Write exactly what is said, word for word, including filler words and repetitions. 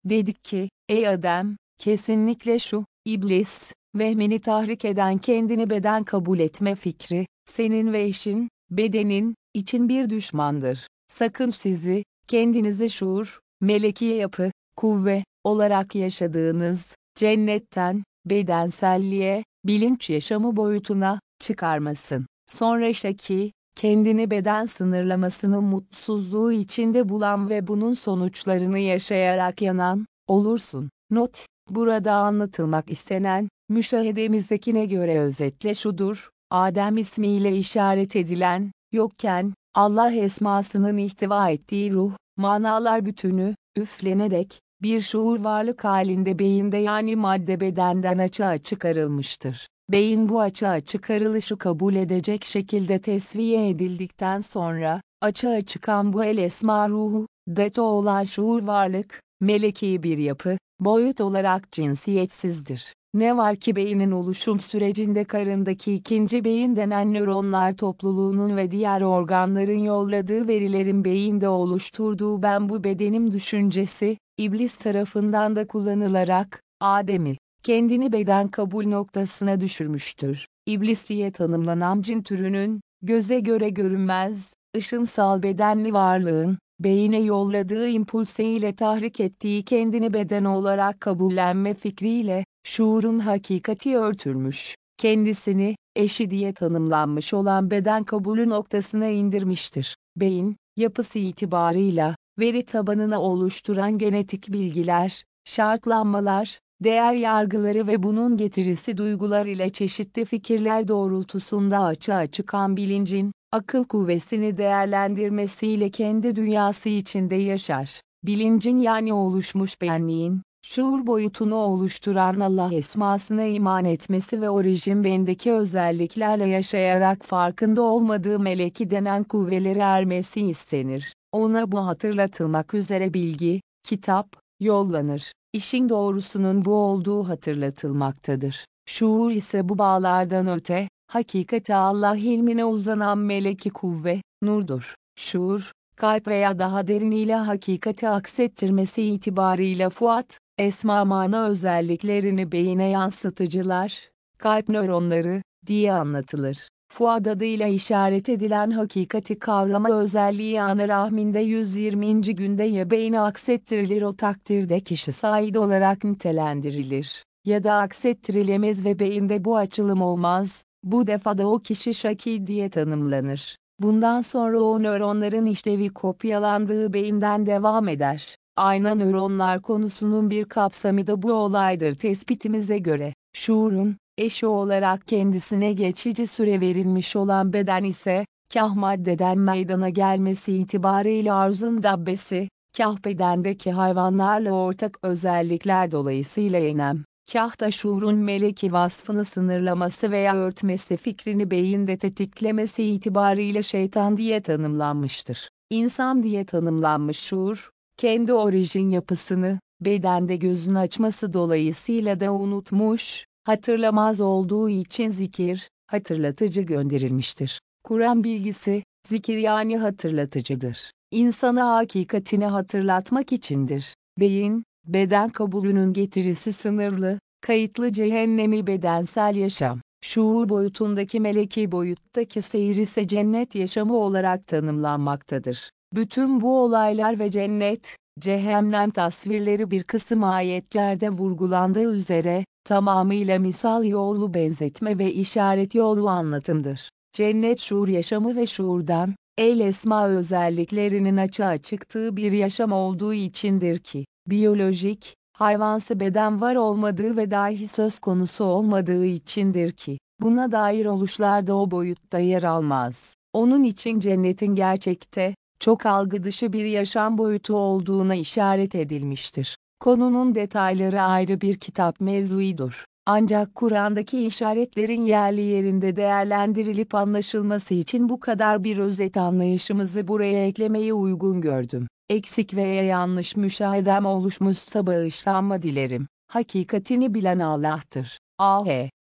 dedik ki, ey Adem, kesinlikle şu, iblis, vehmini tahrik eden kendini beden kabul etme fikri, senin ve eşin, bedenin, için bir düşmandır. Sakın sizi, kendinizi şuur, meleki yapı, kuvve, olarak yaşadığınız, cennetten, bedenselliğe, bilinç yaşamı boyutuna, çıkarmasın. Sonra şaki, kendini beden sınırlamasının mutsuzluğu içinde bulan ve bunun sonuçlarını yaşayarak yanan, olursun. Not, burada anlatılmak istenen, müşahedemizdekine göre özetle şudur, Adem ismiyle işaret edilen, yokken, Allah esmasının ihtiva ettiği ruh, manalar bütünü, üflenerek, bir şuur varlık halinde beyinde yani madde bedenden açığa çıkarılmıştır. Beyin bu açığa çıkarılışı kabul edecek şekilde tesviye edildikten sonra, açığa çıkan bu el esma ruhu, deto olan şuur varlık, meleki bir yapı, boyut olarak cinsiyetsizdir. Ne var ki beynin oluşum sürecinde karındaki ikinci beyin denen nöronlar topluluğunun ve diğer organların yolladığı verilerin beyinde oluşturduğu ben bu bedenim düşüncesi, iblis tarafından da kullanılarak, Adem'i, kendini beden kabul noktasına düşürmüştür. İblis diye tanımlanan cin türünün, göze göre görünmez, ışınsal bedenli varlığın, beyine yolladığı impulse ile tahrik ettiği kendini beden olarak kabullenme fikriyle, şuurun hakikati örtülmüş, kendisini, eşi diye tanımlanmış olan beden kabulü noktasına indirmiştir. Beyin, yapısı itibarıyla, veri tabanını oluşturan genetik bilgiler, şartlanmalar, değer yargıları ve bunun getirisi duygular ile çeşitli fikirler doğrultusunda açığa çıkan bilincin, akıl kuvvesini değerlendirmesiyle kendi dünyası içinde yaşar. Bilincin yani oluşmuş benliğin, şuur boyutunu oluşturan Allah esmasına iman etmesi ve orijin bendeki özelliklerle yaşayarak farkında olmadığı meleki denen kuvveleri ermesi istenir. Ona bu hatırlatılmak üzere bilgi, kitap, yollanır. İşin doğrusunun bu olduğu hatırlatılmaktadır. Şuur ise bu bağlardan öte, hakikati Allah ilmine uzanan meleki kuvve, nurdur. Şuur, kalp veya daha deriniyle hakikati aksettirmesi itibarıyla fuat, esma mana özelliklerini beyine yansıtıcılar, kalp nöronları, diye anlatılır. Fuad adıyla işaret edilen hakikati kavrama özelliği ana rahminde yüz yirminci günde ya beyne aksettirilir o takdirde kişi said olarak nitelendirilir, ya da aksettirilemez ve beyinde bu açılım olmaz, bu defada o kişi şaki diye tanımlanır. Bundan sonra o nöronların işlevi kopyalandığı beyinden devam eder. Ayna nöronlar konusunun bir kapsamı da bu olaydır tespitimize göre. Şuurun, eşi olarak kendisine geçici süre verilmiş olan beden ise, kah maddeden meydana gelmesi itibarıyla arzın dabbesi, kah bedendeki hayvanlarla ortak özellikler dolayısıyla enem, kah da şuurun meleki vasfını sınırlaması veya örtmesi fikrini beyinde tetiklemesi itibarıyla şeytan diye tanımlanmıştır. İnsan diye tanımlanmış şuur, kendi orijin yapısını, bedende gözünü açması dolayısıyla da unutmuş, hatırlamaz olduğu için zikir, hatırlatıcı gönderilmiştir. Kur'an bilgisi, zikir yani hatırlatıcıdır. İnsana hakikatini hatırlatmak içindir. Beyin, beden kabulünün getirisi sınırlı, kayıtlı cehennemi bedensel yaşam, şuur boyutundaki meleki boyuttaki seyir ise cennet yaşamı olarak tanımlanmaktadır. Bütün bu olaylar ve cennet, cehennem tasvirleri bir kısım ayetlerde vurgulandığı üzere, tamamıyla misal yolu benzetme ve işaret yolu anlatımdır. Cennet şuur yaşamı ve şuurdan, el esma özelliklerinin açığa çıktığı bir yaşam olduğu içindir ki, biyolojik, hayvansı beden var olmadığı ve dahi söz konusu olmadığı içindir ki, buna dair oluşlar da o boyutta yer almaz. Onun için cennetin gerçekte, çok algı dışı bir yaşam boyutu olduğuna işaret edilmiştir. Konunun detayları ayrı bir kitap mevzuidir. Ancak Kur'an'daki işaretlerin yerli yerinde değerlendirilip anlaşılması için bu kadar bir özet anlayışımızı buraya eklemeyi uygun gördüm. Eksik veya yanlış müşahedem oluşmuşsa bağışlanma dilerim. Hakikatini bilen Allah'tır. A H